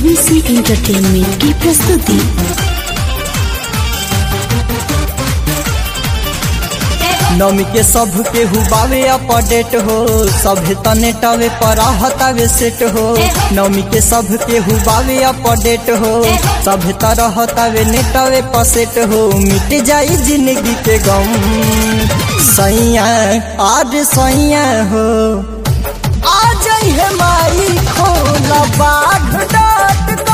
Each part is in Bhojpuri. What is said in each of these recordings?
एबीसी एंटरटेनमेंट की प्रस्तुति। नमी के सब के हुबावे अपडेट हो, सभे तने टवे पर हतावे सेट हो। नमी के सब के हुबावे अपडेट हो, सभे तरह हतावे नेटवे पर सेट हो। मिट जाई जिंदगी के गम सैया आज सैया हो, आ जाई है माई खोला बाढ़.com।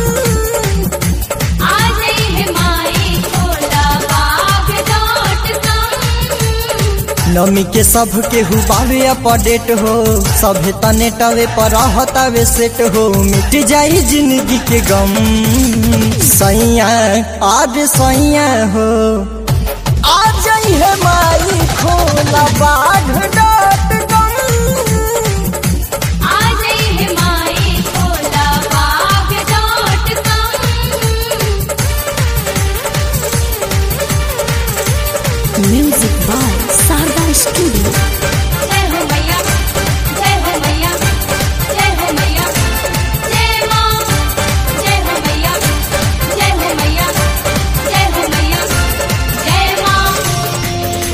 नमी के सब के हुबावे अपडेट हो, सभे तने टवे पर हतावे सेट हो। मिट जाई जिंदगी के गम सैया आज सैया हो, आ जाई है माई खोला बाढ़.com। Music by Sharda studio. जय हो मैया, जय हो मैया, जय हो मैया, जय मां, जय हो मैया, जय हो मैया, जय हो मैया, जय मां।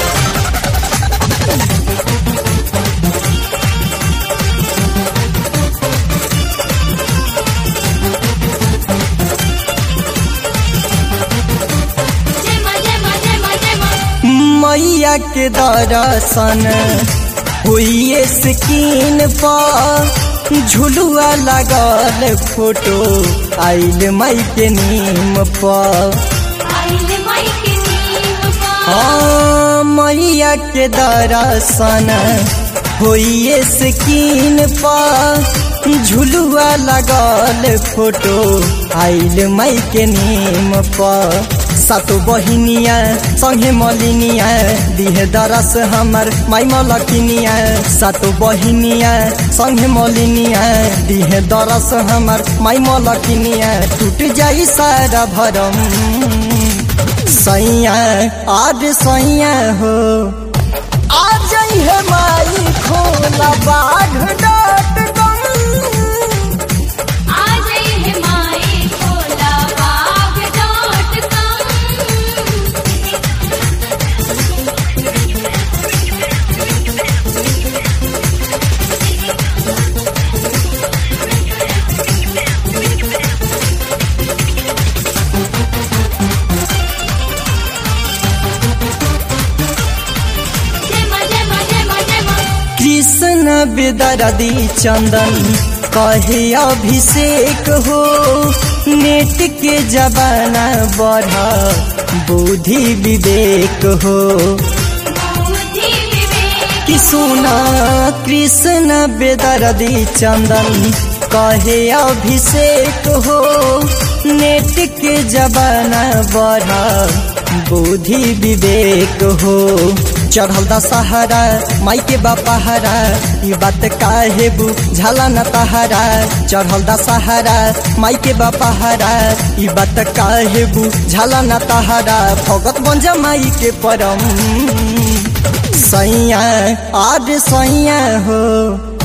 जय मां, जय मां, जय मां, जय मां। मैया के दर्शन हुई स्क्रीन पर, झुलुआ लगल फोटो आइल माई के नीम पर। आइल माई के नीम पर। हाँ मैया के दर्शन हुई स्क्रीन पर, झुलुआ लगल फोटो आइल माई के नीम पर। सातो बहिनिया संगे मलिनिया दिहे दरस हमर माई मलकिनिया। सातो बहिनिया संगे मलिनिया दिहे दरस हमर माई मलकिनिया। टूट जाई सारा भरम सैया आज सैया हो, आ जाई है माई खोला बाढ़.com। कृष्ण बेदर्दी चंदन कहे अभिषेक हो, नेट के जमाना बढ़ा बुद्धि विवेक हो। कि सुना कृष्ण बेदर्दी चंदन कहे अभिषेक हो, नेट के जमाना बढ़ा बुद्धि विवेक हो। चढ़ल दशहरा माई के बापहरा, ई बात काहे बुझाला न तहरा। चढ़ल दशहरा माई के बापहरा, ई बात काहे बुझाला न तहरा। भगत बन जा माई के परम सैया आज सैया हो,